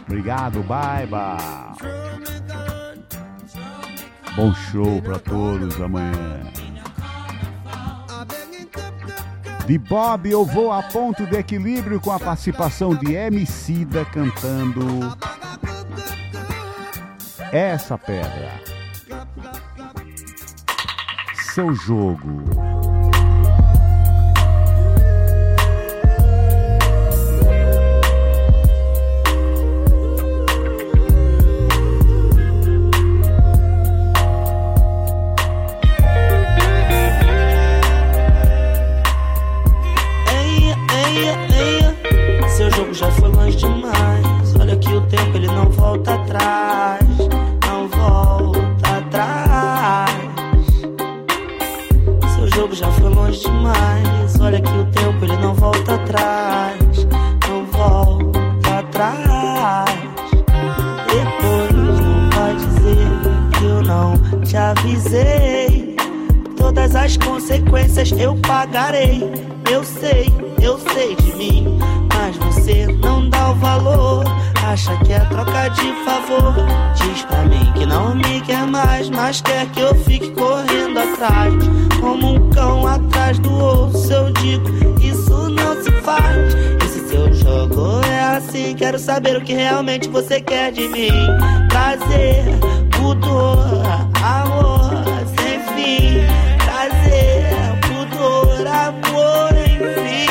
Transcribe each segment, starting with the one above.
Obrigado, Baiba. Bom show pra todos amanhã. De Bob eu vou a ponto de equilíbrio com a participação de Emicida cantando Essa Pedra. Seu jogo. Seu jogo já foi longe demais. Olha que o tempo ele não volta atrás. Não volta atrás. Seu jogo já foi longe demais. Olha que o tempo ele não volta atrás. Não volta atrás. Depois não vai dizer que eu não te avisei. Todas as consequências eu pagarei. Eu sei de mim, mas você não dá o valor. Acha que é troca de favor. Diz pra mim que não me quer mais, mas quer que eu fique correndo atrás, como um cão atrás do osso. Eu digo, isso não se faz. Esse seu jogo é assim. Quero saber o que realmente você quer de mim. Prazer, pudor, amor sem fim. Prazer, pudor, amor enfim.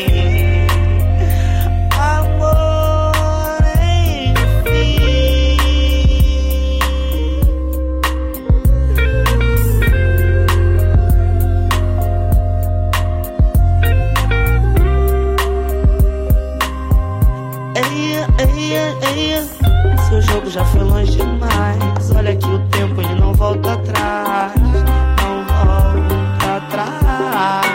Seu jogo já foi longe demais. Olha que o tempo ele não volta atrás. Não volta atrás.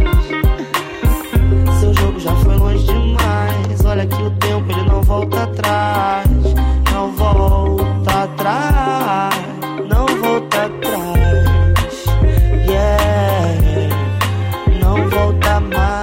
Seu jogo já foi longe demais. Olha que o tempo ele não volta atrás. Não volta atrás. Não volta atrás. Yeah. Não volta mais.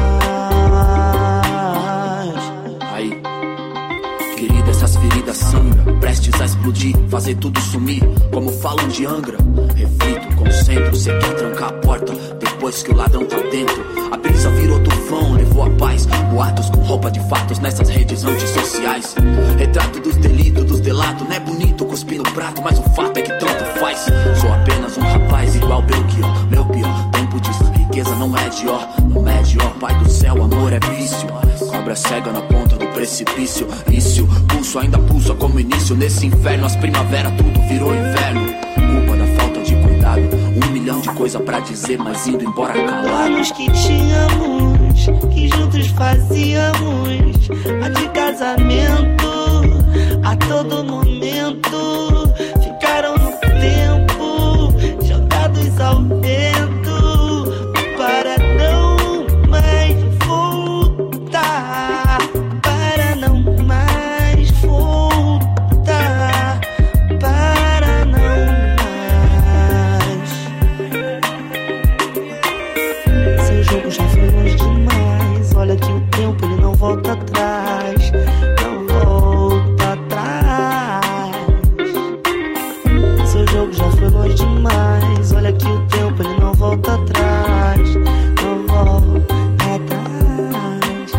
Essas feridas sangram, prestes a explodir, fazer tudo sumir, como falam de Angra. Reflito, concentro, sei que trancar a porta, depois que o ladrão tá dentro. A brisa virou tufão, levou a paz. Boatos com roupa de fatos nessas redes antissociais. Retrato dos delitos, dos delatos, não é bonito cuspir no prato, mas o fato é que tanto faz. Sou apenas um rapaz igual Belchior, meu pior. Tempo diz, riqueza não é Dior, não é Dior. Pai do céu, amor é vício. Cobra cega na ponta do precipício. Vício, pulso ainda pulsa como início. Nesse inferno, as primavera, tudo virou inverno. Culpa da falta de cuidado. 1 milhão de coisa pra dizer, mas indo embora calado. Planos que tínhamos, que juntos fazíamos, a de casamento, a todo momento, ficaram no tempo, jogados ao vento, para não mais voltar, para não mais voltar, para não mais. Seu jogo já foi longe demais. Olha que o tempo ele não volta atrás. Não volta atrás. Seu jogo já foi longe demais. Olha que o tempo ele não volta atrás. Não volta atrás.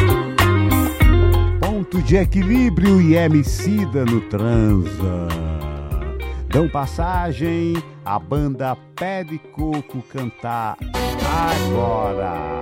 Ponto de equilíbrio e Emicida no transa. Dão passagem a banda Pé de Coco cantar agora.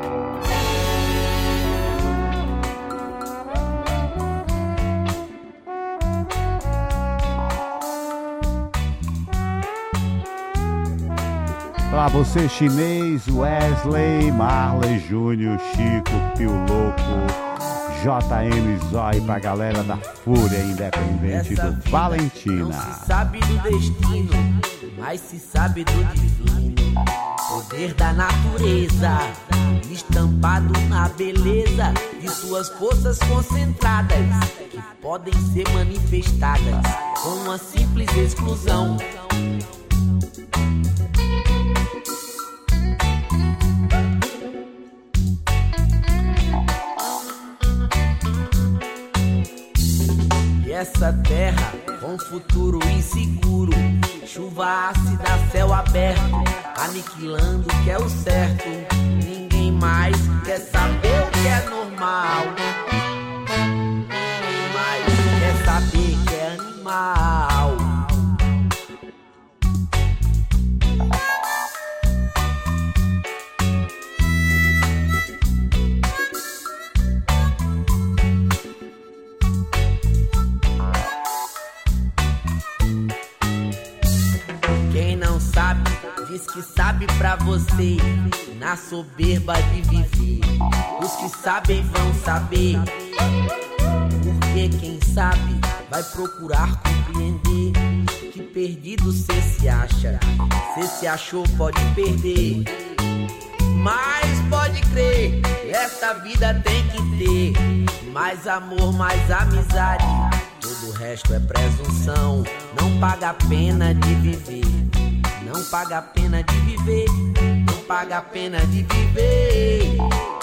Pra você, chinês, Wesley, Marley Júnior, Chico, Pio Louco, JM Zói, pra galera da Fúria Independente Essa do Valentina. Não se sabe do destino, mas se sabe do divino. Poder da natureza, estampado na beleza de suas forças concentradas, que podem ser manifestadas com uma simples exclusão. essa terra com futuro inseguro, chuva ácida, céu aberto, aniquilando o que é o certo. Ninguém mais quer saber o que é normal, mas quer saber que é animal. Quem não sabe, diz que sabe pra você, na soberba de viver. Os que sabem vão saber, porque quem sabe vai procurar compreender. Que perdido cê se acha, cê se achou pode perder. Mas pode crer, essa vida tem que ter mais amor, mais amizade. Todo o resto é presunção, não paga a pena de viver. Não paga a pena de viver, não paga a pena de viver.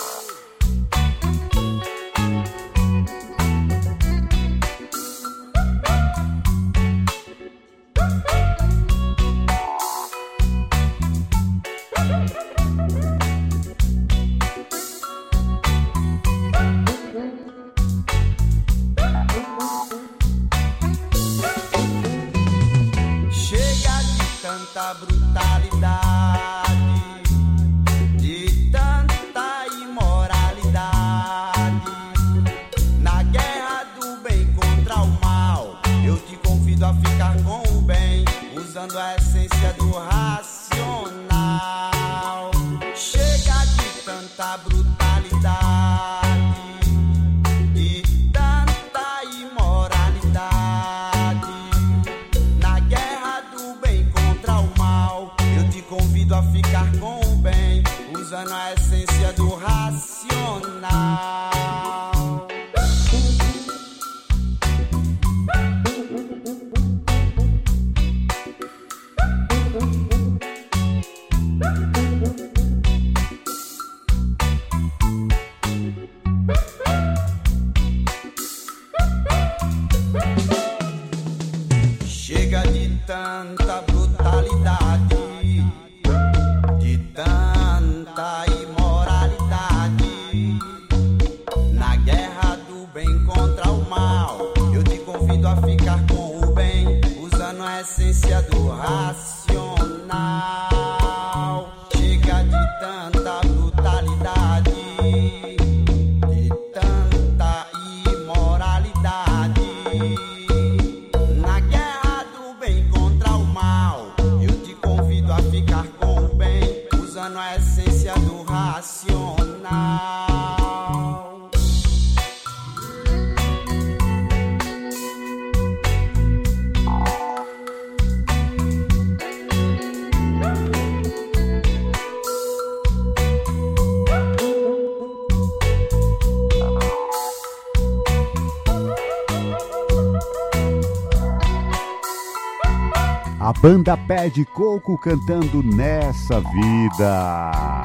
A banda Pé de Coco cantando Nessa Vida.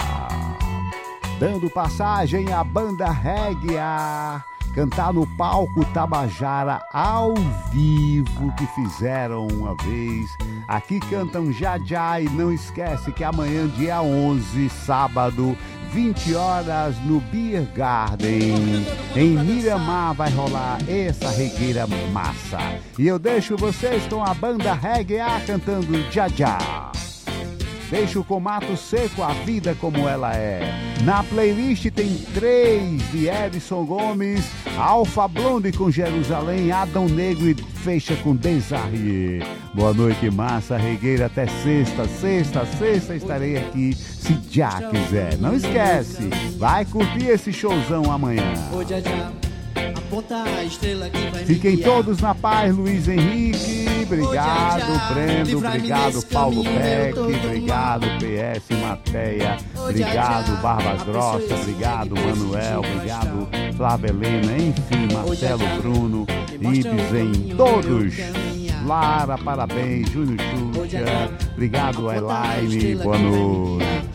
Dando passagem à banda Réguia, cantar no palco Tabajara ao vivo, que fizeram uma vez. Aqui cantam Já e não esquece que amanhã, dia 11, sábado, 20 horas, no Beer Garden, em Miramar, vai rolar essa regueira massa. E eu deixo vocês com a banda Réguia cantando Já. Deixo com Mato Seco, A Vida Como Ela É. Na playlist tem 3 de Edson Gomes, Alfa Blonde com Jerusalém, Adão Negro e fecha com Desarrier. Boa noite, massa regueira, até sexta estarei aqui, se já quiser. Não esquece, vai curtir esse showzão amanhã. Fiquem todos na paz, Luiz Henrique, obrigado, Brendo, obrigado, Paulo Beck, obrigado, PS Mateia, obrigado, Barbas Grossa, obrigado, Manuel, obrigado, Flávia Helena, enfim, Marcelo, Bruno, Ibsen, todos. Lara, parabéns, Júnior Xuxa, obrigado, Elaine, boa noite.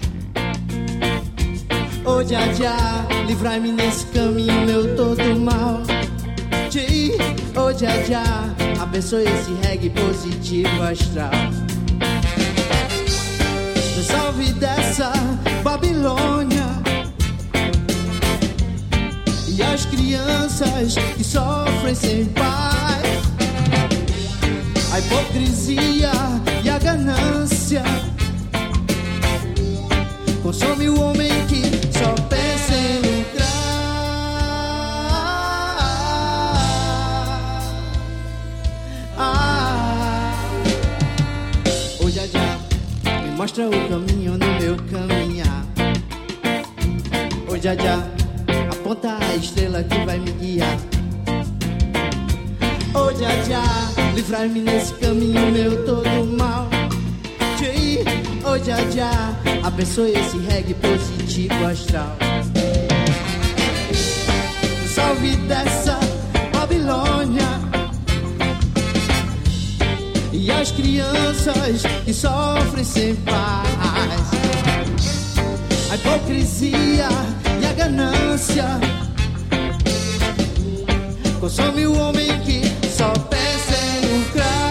Ô Jah, livrai-me nesse caminho, eu todo mal. Oh, já, já, abençoe esse reggae positivo astral. Me salve dessa Babilônia e as crianças que sofrem sem pai. A hipocrisia e a ganância consome o homem que só pensa em lucrar. Oh, já, já, me mostra o caminho no meu caminhar. Oh, já, já, aponta a estrela que vai me guiar. Oh, já, já, livrar-me nesse caminho meu todo mal. Oh, já, já, abençoe esse reggae positivo astral. Salve dessa Babilônia e as crianças que sofrem sem paz. A hipocrisia e a ganância consome o homem que só pensa em lucrar.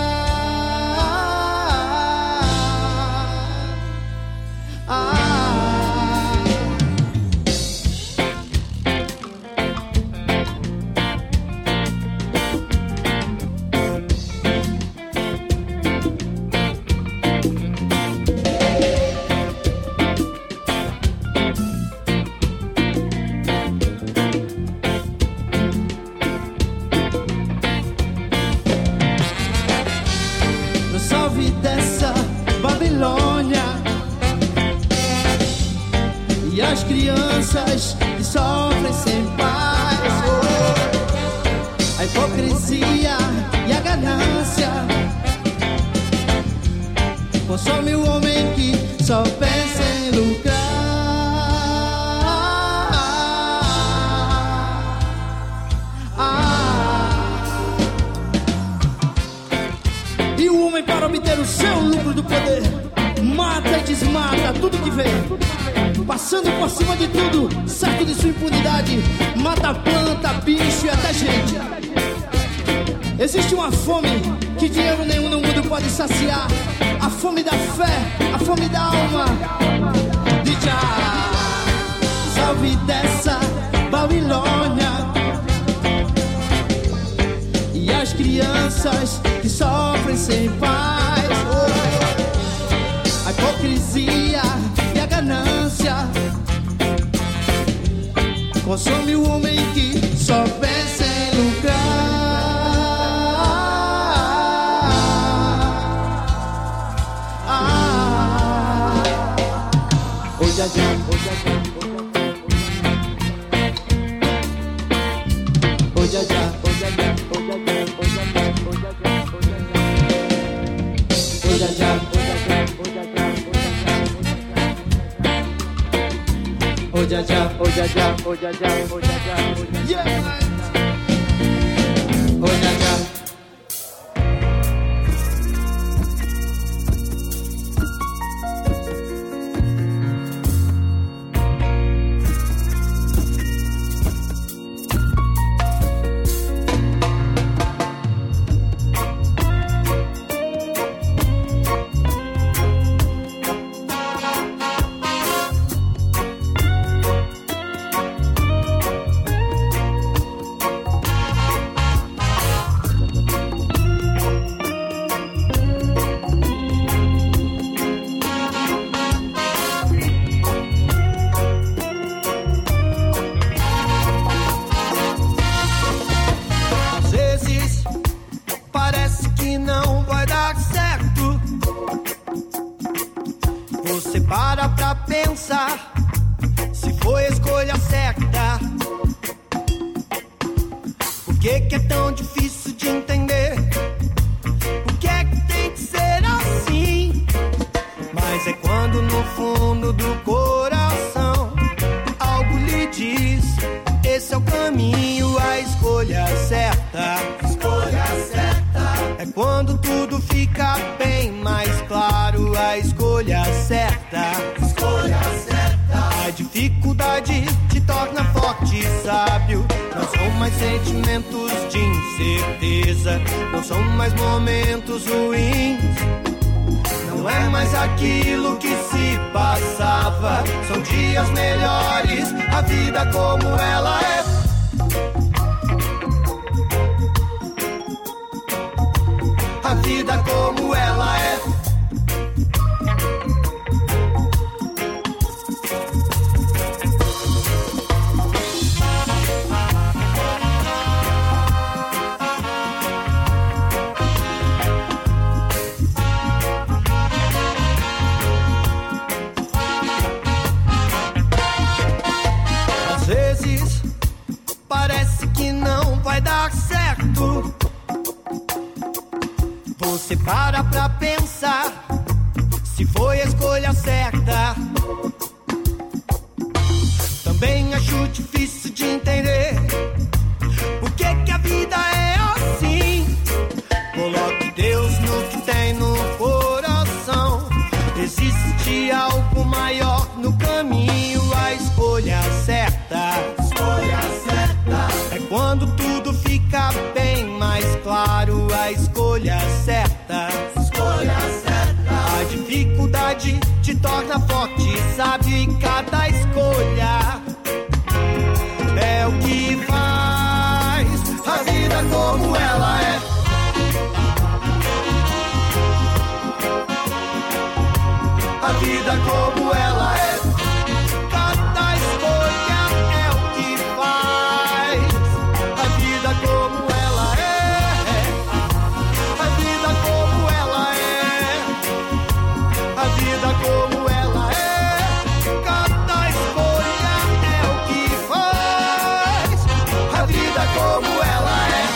Crianças que sofrem sem paz. A hipocrisia e a ganância consome o homem que só pensa em lucrar. E o homem, para obter o seu lucro do poder, mata e desmata tudo que vê, passando por cima de tudo, certo de sua impunidade. Mata planta, bicho e até gente. Existe uma fome que dinheiro nenhum no mundo pode saciar. A fome da fé, a fome da alma. De já, salve dessa Babilônia e as crianças que sofrem sem paz. A hipocrisia e a ganância consome o homem que só pensa em lucrar. Oh, já, já, oh, já, já, oh, já, já, oh, já, já, oh, já, já, oh, já, já, oh, já, já, oh, já, já, oh, já, já, oh, já, já, oh, já, já, oh, já, já, oh, já, já, oh, já, já, oh, já, já, yeah, oh, já, já. mais sentimentos de incerteza, não são mais momentos ruins. Não é mais aquilo que se passava, são dias melhores, a vida como ela é. A vida como ela é. Às vezes parece que não vai dar certo. Você para pra pensar se foi a escolha certa. Também acho difícil de entender por que que a vida é assim. Coloque Deus no que tem no coração. Existe algo maior no caminho. A escolha certa, escolha certa, é quando tudo fica bem mais claro. A escolha certa, escolha certa, a dificuldade te torna forte, sabe? Cada escolha é o que faz a vida como ela é. A vida como ela é. Cada escolha é o que faz a vida como ela é. A vida como ela é. A vida como ela é. Cada escolha é o que faz a vida como ela é.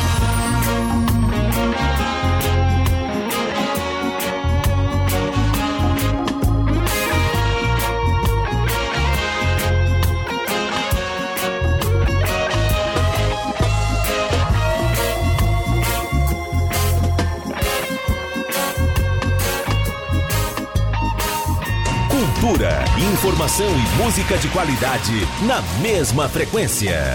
Cultura, informação e música de qualidade na mesma frequência.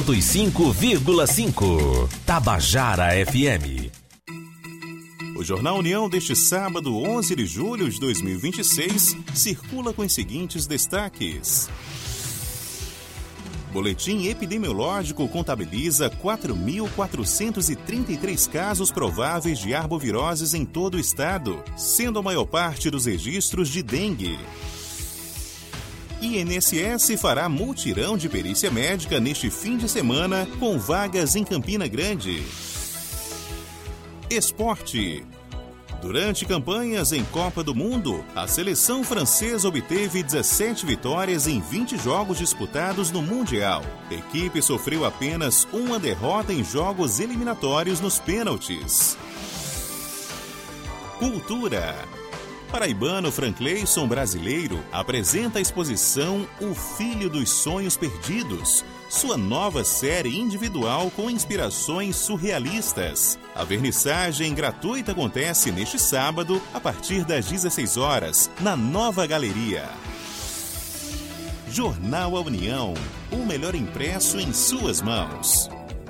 105,5. Tabajara FM. O Jornal União deste sábado, 11 de julho de 2026, circula com os seguintes destaques. Boletim epidemiológico contabiliza 4.433 casos prováveis de arboviroses em todo o estado, sendo a maior parte dos registros de dengue. INSS fará mutirão de perícia médica neste fim de semana, com vagas em Campina Grande. Esporte. Durante campanhas em Copa do Mundo, a seleção francesa obteve 17 vitórias em 20 jogos disputados no Mundial. A equipe sofreu apenas uma derrota em jogos eliminatórios nos pênaltis. Cultura. Paraibano Francleison Brasileiro apresenta a exposição O Filho dos Sonhos Perdidos, sua nova série individual com inspirações surrealistas. A vernissagem gratuita acontece neste sábado, a partir das 16 horas, na Nova Galeria. Jornal A União, o melhor impresso em suas mãos.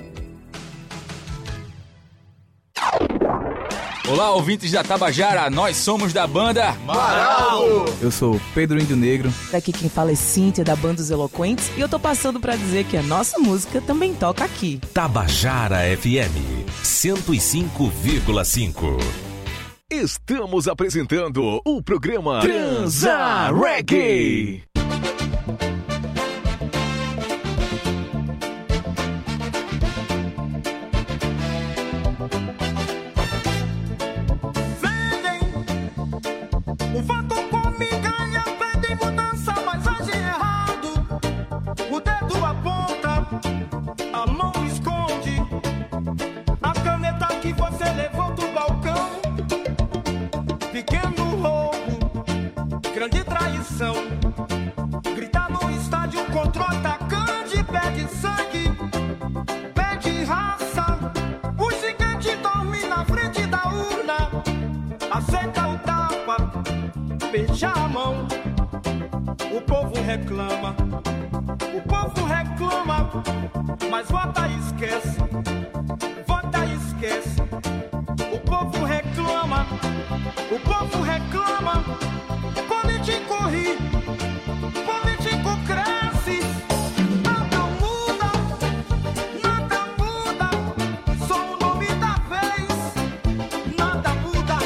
Olá, ouvintes da Tabajara, nós somos da banda Maraldo. Eu sou Pedro Índio Negro. Daqui quem fala é Cíntia, da Banda dos Eloquentes, e eu tô passando pra dizer que a nossa música também toca aqui. Tabajara FM 105,5. Estamos apresentando o programa Transa Reggae. Grita no estádio contra o atacante, pede sangue, pede raça. O gigante dorme na frente da urna, aceita o tapa, beija a mão. O povo reclama, mas vota e esquece. Vota e esquece. O povo reclama, o povo reclama. Político ri, político cresce. Nada muda, só o nome da vez. Nada muda.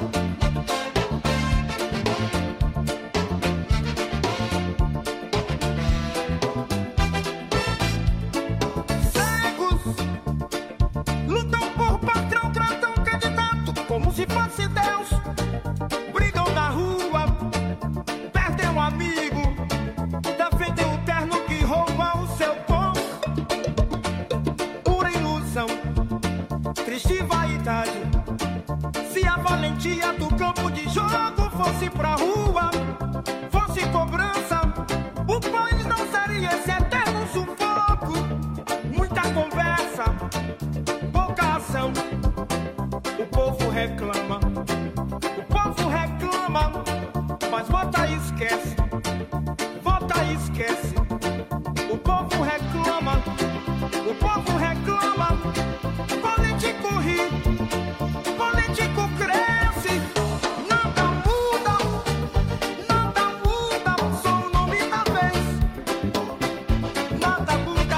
Cegos lutam por patrão, tratam candidato como se fosse Deus. Brigam na rua, perdem um amigo, defendem o terno que rouba o seu povo. Pura ilusão, triste vaidade. Se a valentia do campo de jogo fosse pra rua, fosse cobrança, o país não seria esse eterno sufoco. Muita conversa, pouca ação. O povo reclama, mas vota e esquece. Vota e esquece. O povo reclama, o povo reclama. Político ri, político cresce. Nada muda, só o nome da vez. Nada muda.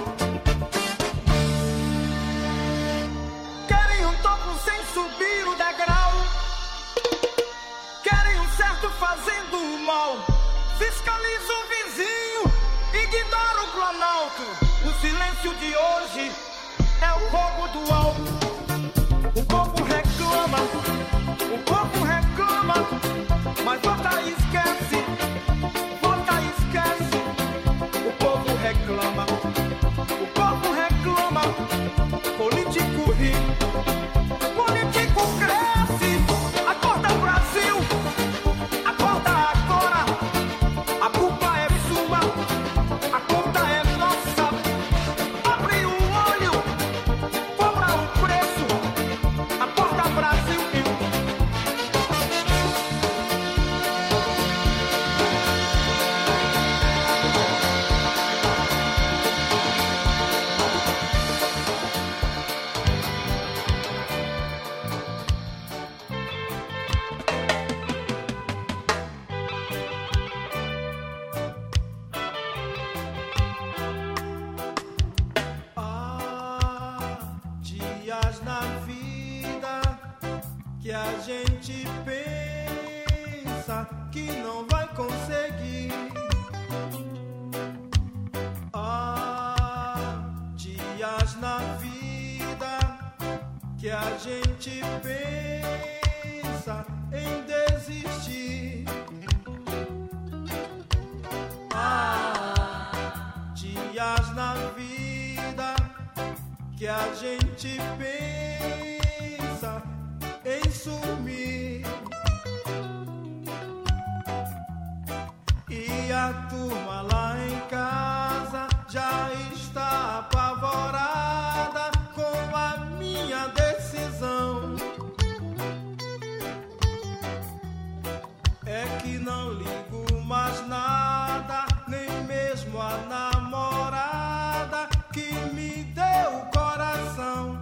Querem um topo sem subir o degrau. Querem um certo fazendo o mal. Fiscaliza o vizinho, ignora o Planalto. O silêncio de hoje é o roubo do alto. O povo reclama, mas vota e esquece. Vota e esquece. O povo reclama, político ri, político cresce. Acorda Brasil, acorda agora. A culpa é sua, a conta é nossa. Abre o olho, cobra o preço. Acorda Brasil. Dias na vida que a gente pensa que não vai conseguir. Dias na vida que a gente pensa em desistir. Dias na vida que a gente pensa em sumir. E a turma lá em casa já está apavorada com a minha decisão. É que não ligo mais nada, nem mesmo a namorada que me deu o coração.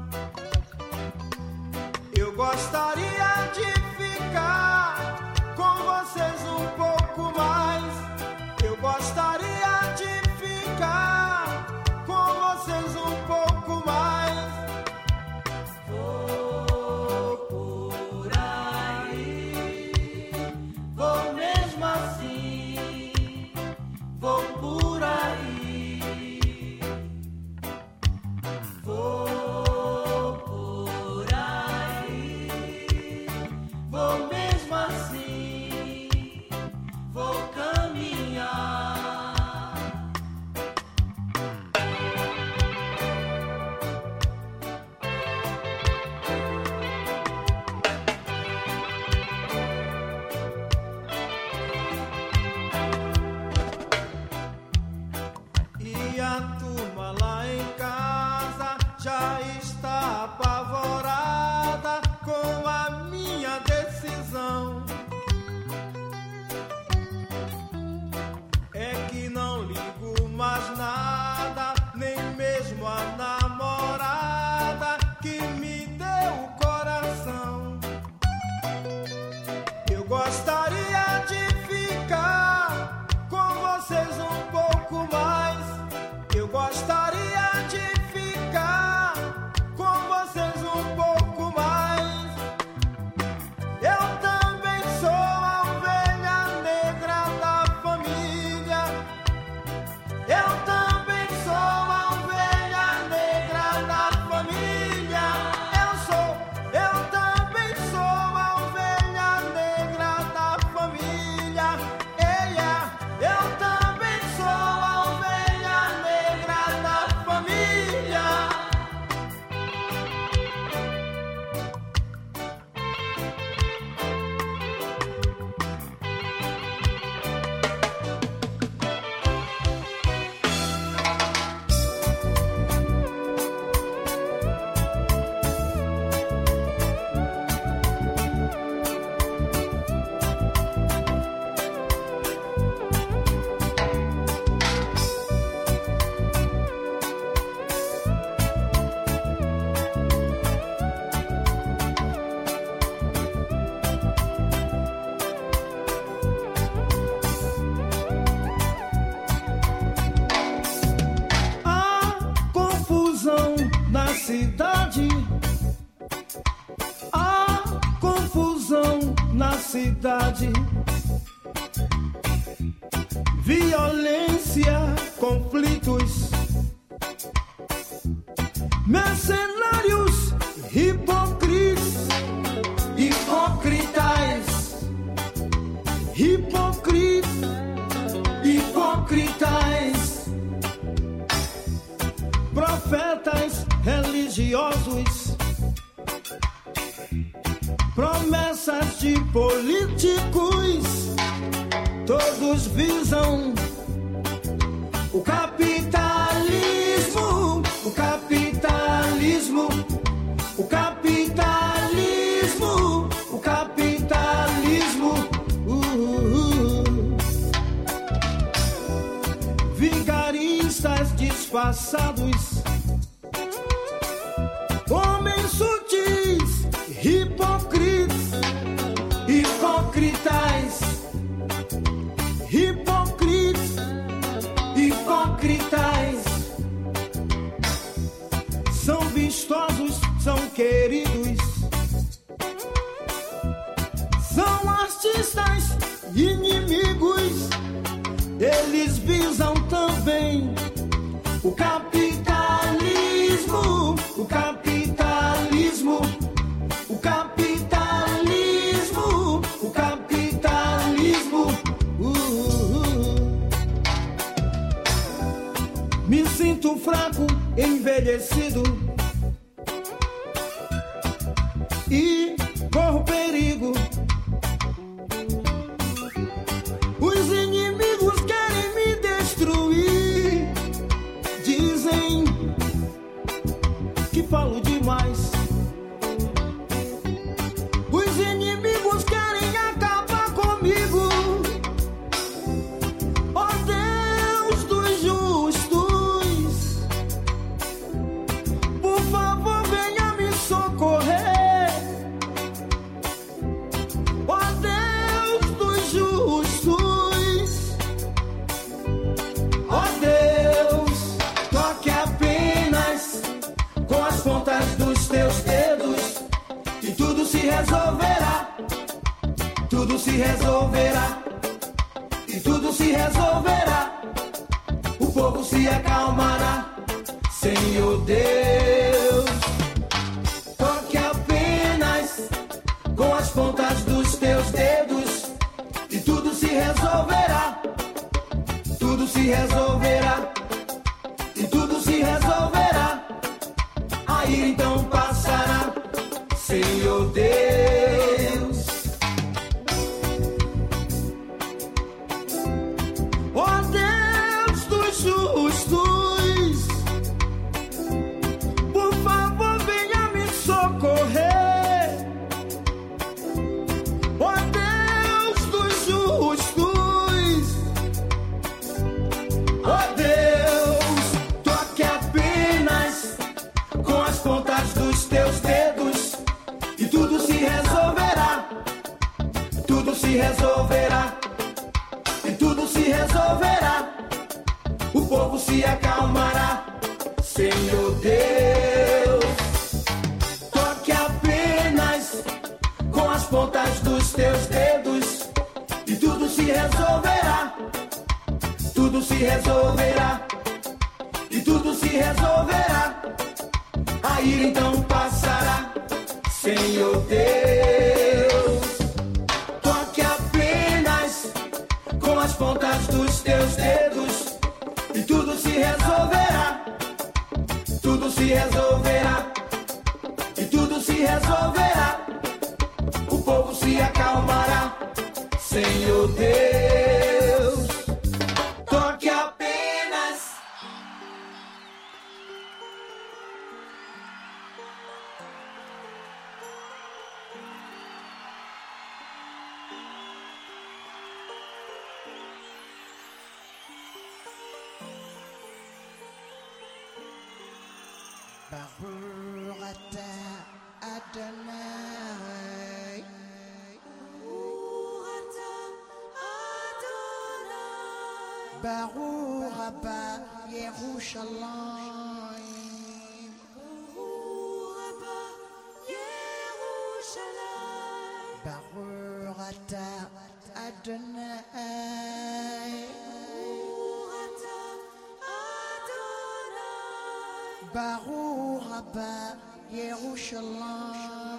Eu gostaria de ficar com vocês um pouco mais. Eu gostaria de ficar com vocês um pouco mais. Vou por aí, vou mesmo assim, vou por aí. Vou por aí, vou mesmo assim, vou caminhar. E a turma lá em casa já está apavorada com a minha decisão. É que não ligo mais nada, nem na cidade, há confusão na cidade, violência, conflitos, mercenários, hipócritas, hipócritas, profetas religiosos, promessas de políticos, todos visam o capitalismo, o capitalismo, o capitalismo, o capitalismo. Vigaristas disfarçados, homens sutis, hipócritas, hipócritas, são vistosos, são queridos, são artistas inimigos, eles visam também o capitalismo, o capitalismo, o capitalismo, o capitalismo. Me sinto fraco, envelhecido e corro perigo. Os inimigos querem me destruir, dizem que falo demais. Os inimigos querem acabar comigo. Ó Deus dos justos, por favor venha me socorrer. Ó Deus dos justos, ó Deus, toque apenas com as pontas dos teus dedos e tudo se resolverá, tudo se resolverá, e tudo se resolverá, o povo se acalmará, Senhor Deus. Toque apenas com as pontas dos teus dedos e tudo se resolverá, tudo se resolverá, e tudo se resolverá, a ira então passará, Senhor Deus. Ó Deus dos justos, por favor venha me socorrer. Ó Deus dos justos, ó Deus, toque apenas com as pontas dos teus dedos e tudo se resolverá, tudo se resolverá, e tudo se resolverá, o povo se acalmará, Senhor Deus. Toque apenas com as pontas dos teus dedos e tudo se resolverá, tudo se resolverá, e tudo se resolverá, a ira então passará, Senhor Deus. Toque apenas com as pontas dos teus dedos e tudo se resolverá, tudo se resolverá, e tudo se resolverá, o povo se acalmará, Senhor Deus. Toque apenas. Baruch Adonai, Baruch Abba Yerushalayim, Adonai. Baruch haba Yerushalayim.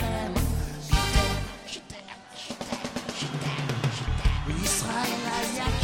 Israel,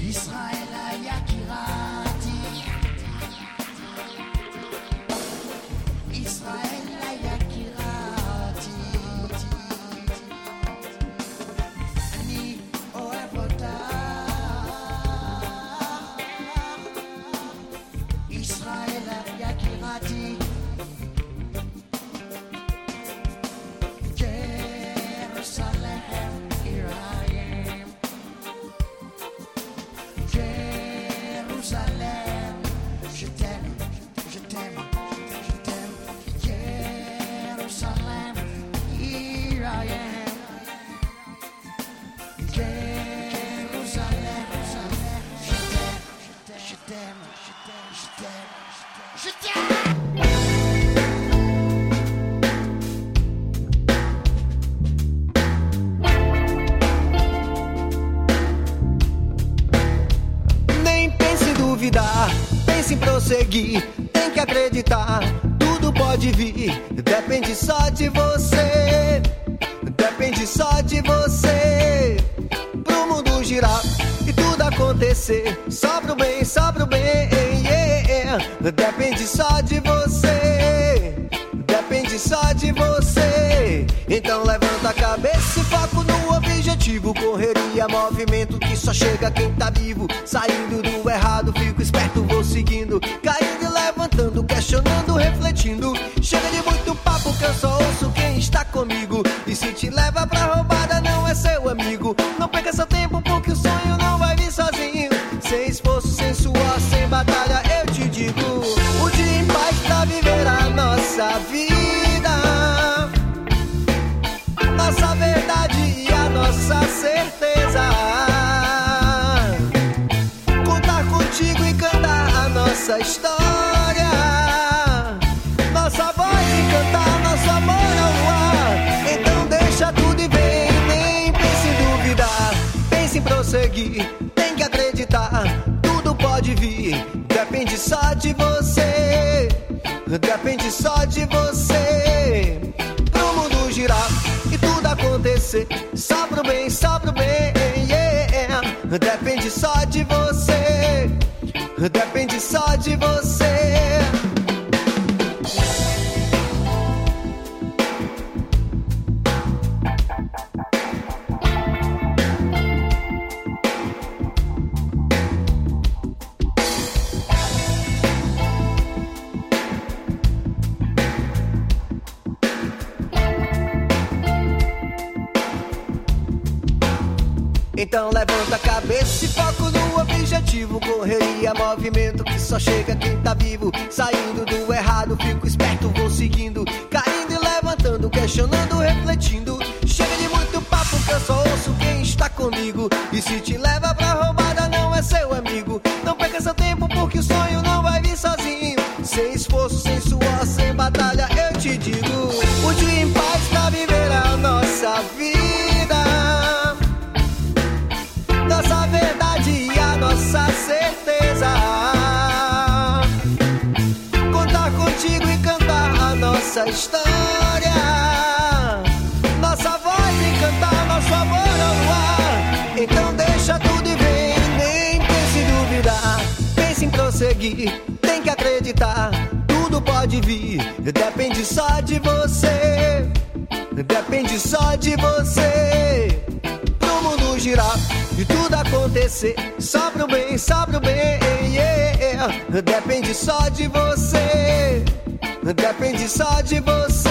Pense em prosseguir, tem que acreditar, tudo pode vir, depende só de você, depende só de você. Pro mundo girar e tudo acontecer, só pro bem, yeah. Depende só de você, depende só de você. Então levanta a cabeça e foco no objetivo. Correria, movimento que só chega quem tá vivo. Saindo do errado, fico esperto, vou seguindo. Caindo e levantando, questionando, refletindo. Chega de muito papo que eu só ouço quem está comigo. E se te leva pra roubada não é seu amigo. Não perca seu tempo porque o sonho não vai vir sozinho. Sem esforço, sem suor, sem batalha, eu te digo. O dia em paz pra viver a nossa vida, nossa verdade e a nossa certeza. Contar contigo e cantar a nossa história, nossa voz e cantar nosso amor ao ar. Então deixa tudo e vem, nem pense em duvidar, pense em prosseguir, tem que acreditar, tudo pode vir, depende só de você, depende só de você. Pro mundo girar e tudo acontecer, só pro bem, yeah. Depende só de você, depende só de você. Então levanta a cabeça e foco no objetivo. Correria, movimento que só chega quem tá vivo. Saindo do errado, fico esperto, vou seguindo. Caindo e levantando, questionando, refletindo. Chega de muito papo que eu só ouço quem está comigo. E se te leva pra roubada não é seu amigo. Não perca seu tempo porque o sonho não vai vir sozinho. Sem esforço, sem suor, sem batalha, eu te digo. O dia em paz pra viver a nossa vida, nossa verdade e a nossa certeza. Contar contigo e cantar a nossa história, nossa voz e cantar nosso amor ao ar. Então deixa tudo e vem, nem pense em duvidar, pense em prosseguir, tem que acreditar, tudo pode vir, depende só de você, depende só de você. Pro mundo girar e tudo acontecer, só pro bem, yeah. Depende só de você, depende só de você.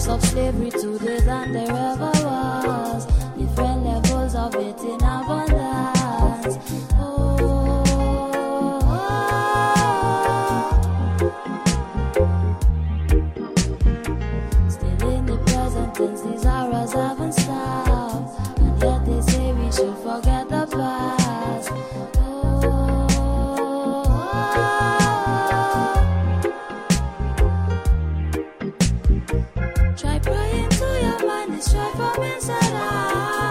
types of slavery today than there ever was. Different levels of it in abundance. Still in the present tense, these horrors haven't stopped. And yet they say we should forget the past. Try praying to your mind, it's try from inside out.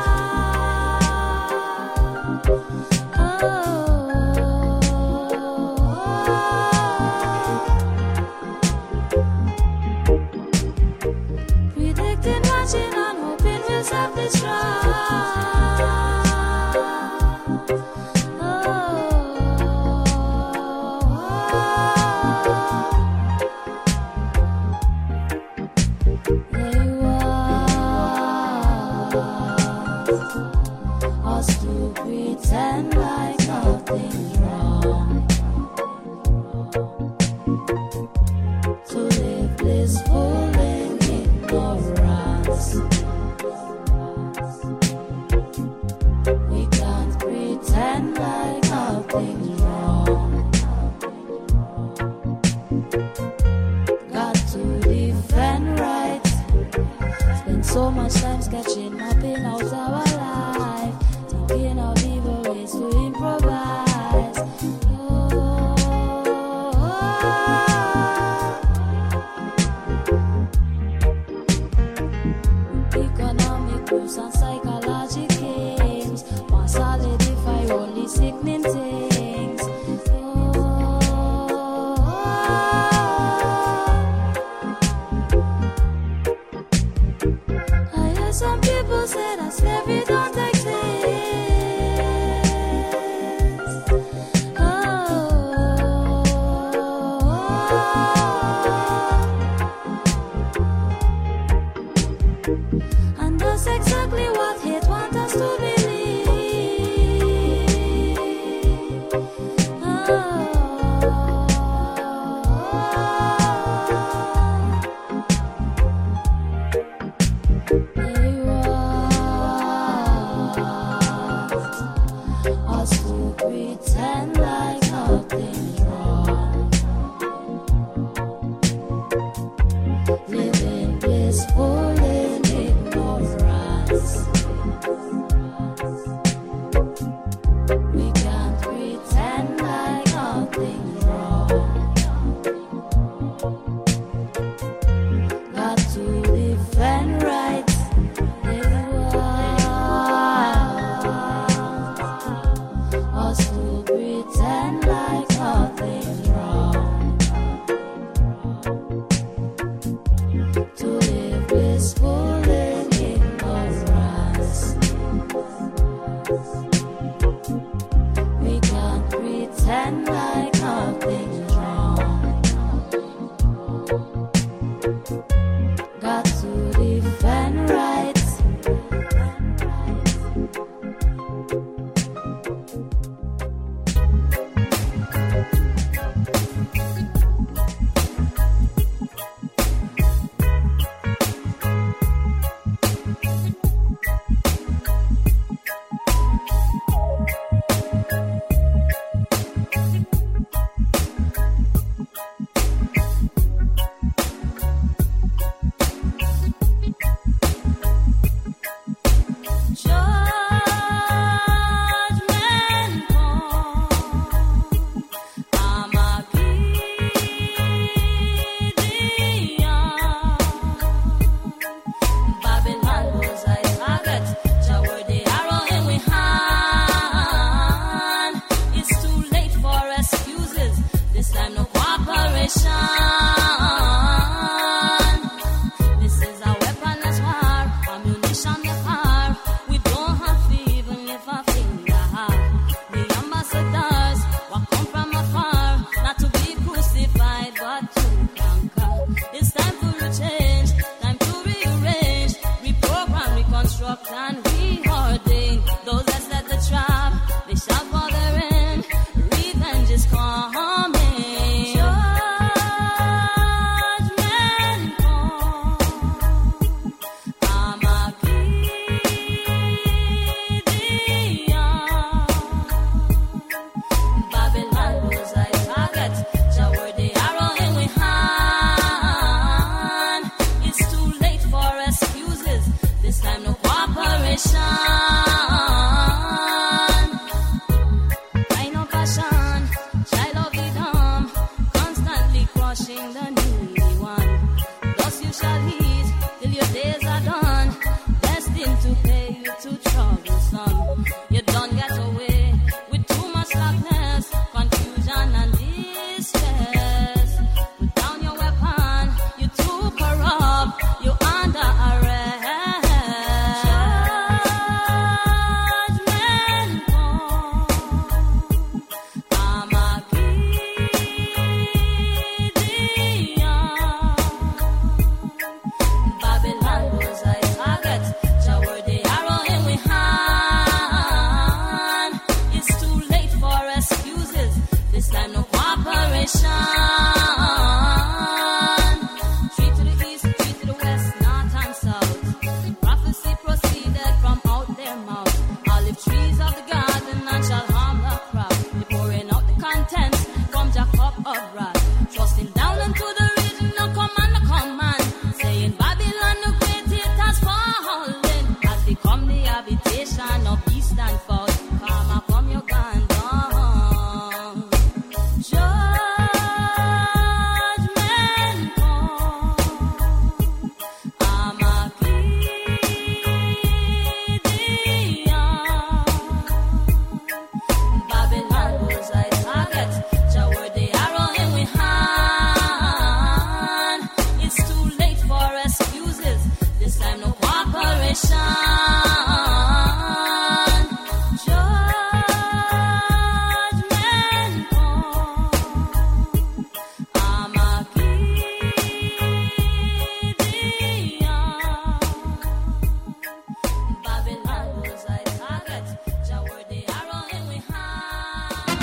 Predicting, watching and hoping we'll self-destruct. Pretend like nothing's wrong, to live blissful in ignorance. We can't pretend like nothing's wrong. Got to defend rights. Spend so much time sketching, mapping out our life, thinking of evil ways to improvise. Economic moves and psychological games want solidify only sickening things. I hear some people say that slavery don't exist. And that's exactly what hate wants us to believe. They want us to pretend like nothing's wrong, living blissful in ignorance. We can't pretend like nothing's wrong. Got to defend rights. They want us to pretend like nothing's wrong, to live blissful in ignorance. We can't pretend like nothing. washing the newly one. Thus you shall eat till your days are done, destined to pay you to troublesome. You don't get away with too much slackness, confusion and distress. Put down your weapon, you too corrupt, you under arrest. Judgment come, Babylon was a target, shower the arrow in we hand. It's too late for excuses, this time no cooperation. Three to the east, three to the west, north and south. Prophecy proceeded from out their mouth. Olive trees of the garden and shall harm the crop. They pouring out the contents from Jacob of wrath. Trusting down into the region, no command, saying Babylon the great it has fallen, has become the habitation of east and south. Karma from your gun down. Judgment come, Babylon was a target, shower the arrow in we hand. It's too late for excuses, this time no cooperation. Judgment come, Babylon was a target, shower the arrow in we hand.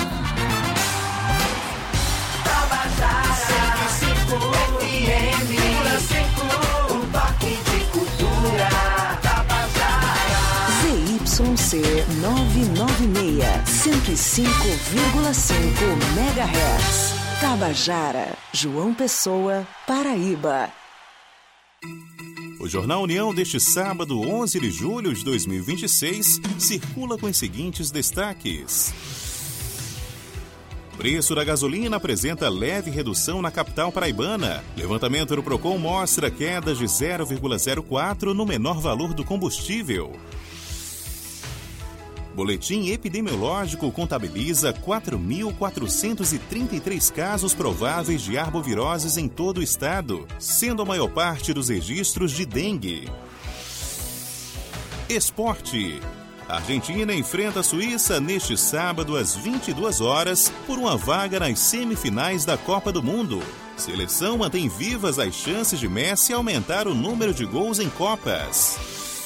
ZYC 996, 105,5 MHz. Tabajara, João Pessoa, Paraíba. O Jornal União deste sábado, 11 de julho de 2026, circula com os seguintes destaques. Preço da gasolina apresenta leve redução na capital paraibana. Levantamento do Procon mostra queda de 0,04 no menor valor do combustível. Boletim epidemiológico contabiliza 4.433 casos prováveis de arboviroses em todo o estado, sendo a maior parte dos registros de dengue. Esporte. A Argentina enfrenta a Suíça neste sábado às 22 horas por uma vaga nas semifinais da Copa do Mundo. Seleção mantém vivas as chances de Messi aumentar o número de gols em Copas.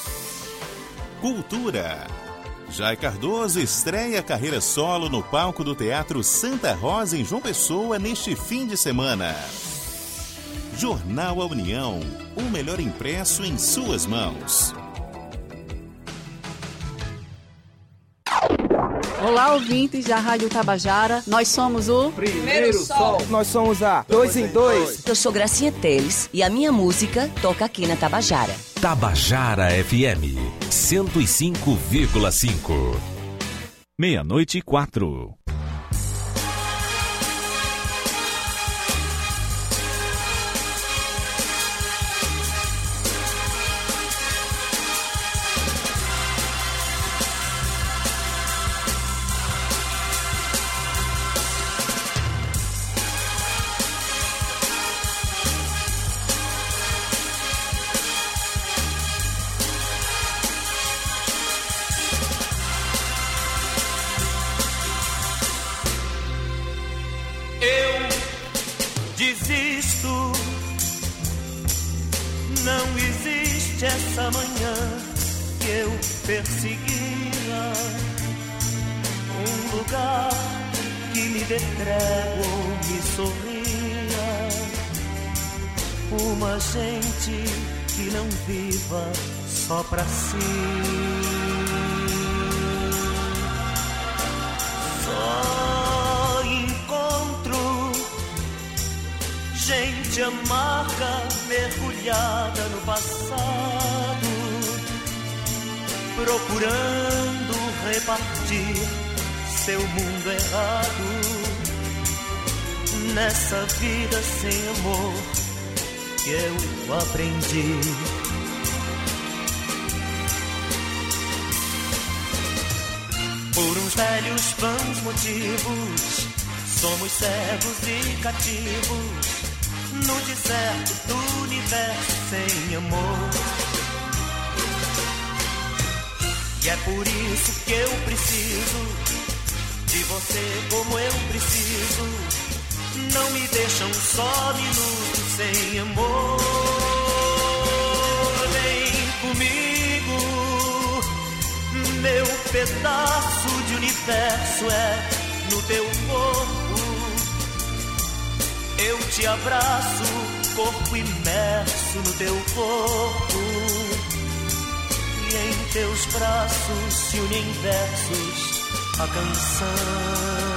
Cultura. Jai Cardoso estreia a carreira solo no palco do Teatro Santa Rosa em João Pessoa neste fim de semana. Jornal A União, o melhor impresso em suas mãos. Olá, ouvintes da Rádio Tabajara. Nós somos o Primeiro Sol. Nós somos a 2 em 2. Eu sou Gracinha Teles e a minha música toca aqui na Tabajara. Tabajara FM 105,5. 00:04. Não existe essa manhã que eu perseguia, um lugar que me dê trégua ou me sorria, uma gente que não viva só pra si. Só encontro gente amarga, mergulhada no passado, procurando repartir seu mundo errado. nessa vida sem amor que eu aprendi. Por uns velhos vãos motivos, somos cegos e cativos no deserto do universo sem amor. E é por isso que eu preciso de você como eu preciso. Não me deixa um só minuto sem amor. Vem comigo, meu pedaço de universo é no teu corpo. Eu te abraço, corpo imerso no teu corpo. E em teus braços se unem versos a canção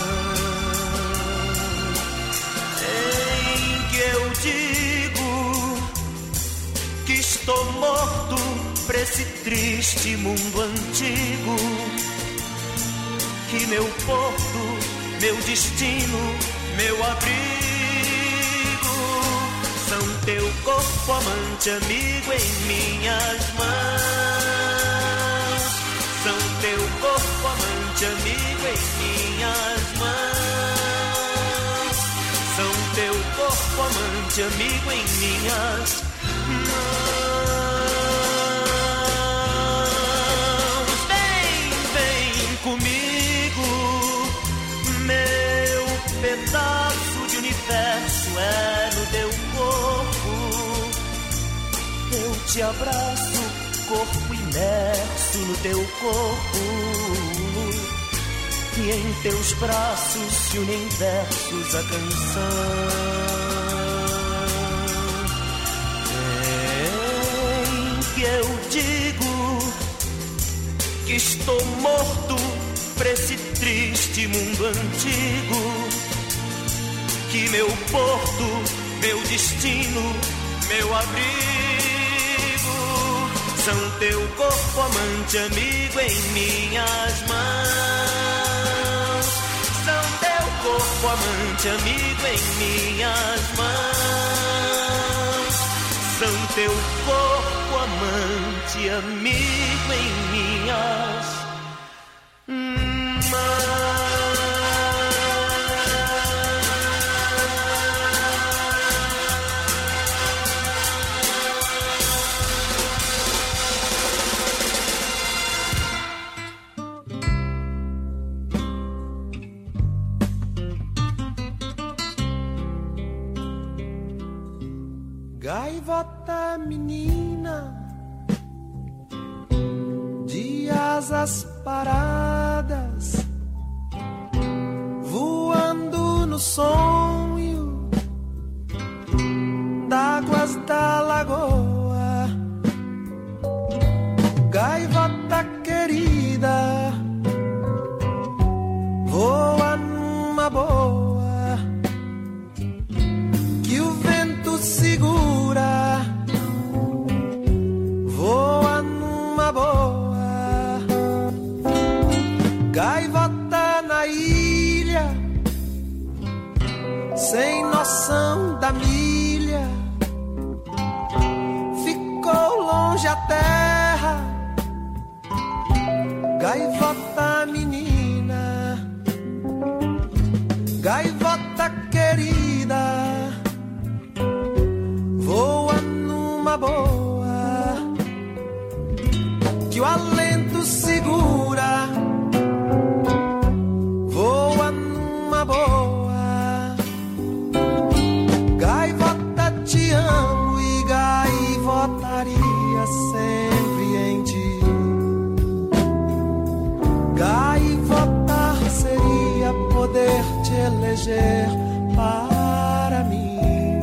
em que eu digo que estou morto pra esse triste mundo antigo, que meu porto, meu destino, meu abrigo são teu corpo amante amigo em minhas mãos. São teu corpo amante amigo em minhas mãos. São teu corpo amante amigo em minhas mãos. Vem comigo, meu pedaço de universo é no teu corpo. Eu te abraço, corpo imerso no teu corpo. E em teus braços se unem versos a canção em que eu digo que estou morto pra esse triste mundo antigo, que meu porto, meu destino, meu abrigo são teu corpo amante amigo em minhas mãos. São teu corpo amante amigo em minhas mãos. São teu corpo amante amigo em minhas mãos. Gaivota menina de asas paradas, voando no sonho d'águas da lagoa. Gaivota querida, voa numa boa, que o vento segura, voa numa boa. Gaivota na ilha, sem noção da milha, ficou longe a terra. Gaivota menina, gaivota querida, voa numa boa, que o alento segura, voa numa boa. Gaivota te amo e gaivotaria sempre em ti. Gaivotar seria poder te eleger para mim.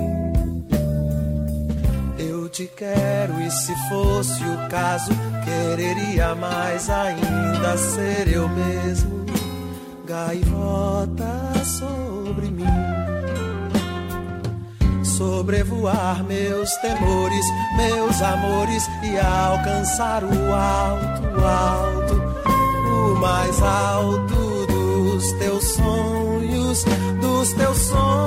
Eu te quero e se fosse o caso, quereria mais ainda ser eu mesmo. Gaivota sobre mim, sobrevoar meus temores, meus amores e alcançar o alto, alto, o mais alto dos teus sonhos, dos teus sonhos.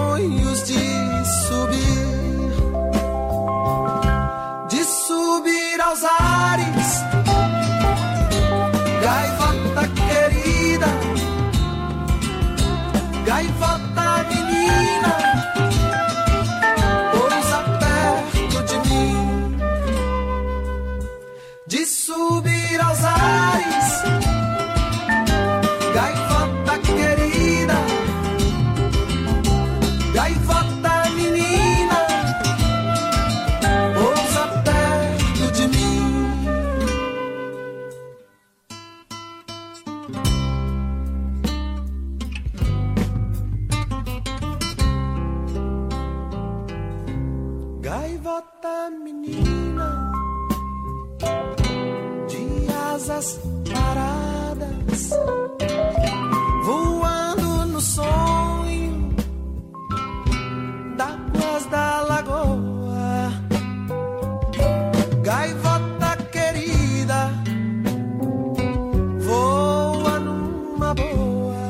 gaivota menina de asas paradas, voando no sonho d'águas da lagoa. Gaivota querida, voa numa boa,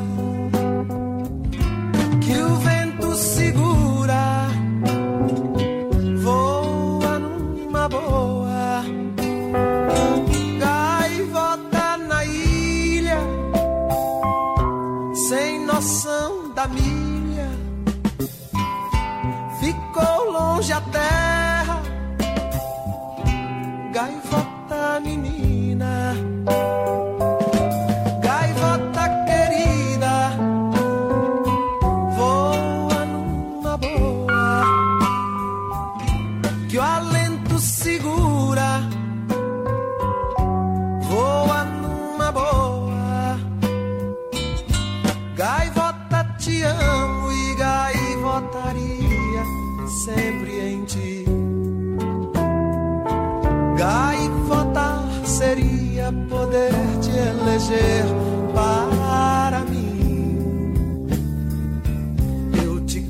que o vento segura, voa numa boa. Gaivota na ilha, sem noção da milha, ficou longe até